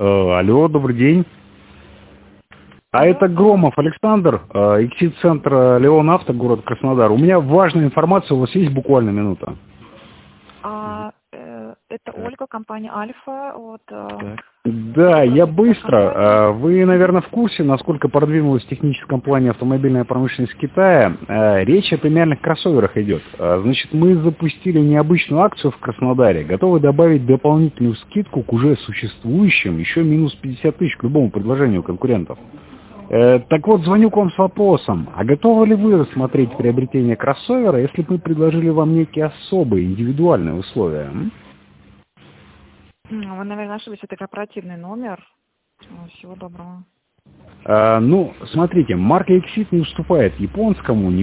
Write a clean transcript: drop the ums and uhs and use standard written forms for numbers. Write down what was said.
Алло, добрый день. А это Громов Александр, Эксид-центр Леон Авто, город Краснодар. У меня важная информация, у вас есть буквально минута? Это Ольга, компания Альфа. Да, я быстро. Вы, наверное, в курсе, насколько продвинулась в техническом плане автомобильная промышленность Китая. Речь о премиальных кроссоверах идет. Значит, мы запустили необычную акцию в Краснодаре. Готовы добавить дополнительную скидку к уже существующим, еще минус 50 тысяч к любому предложению конкурентов. Так вот, звоню к вам с вопросом. А готовы ли вы рассмотреть приобретение кроссовера, если бы мы предложили вам некие особые, индивидуальные условия? Вы, наверное, ошиблись. Это корпоративный номер. Всего доброго. Ну, смотрите, марка Exit не уступает японскому,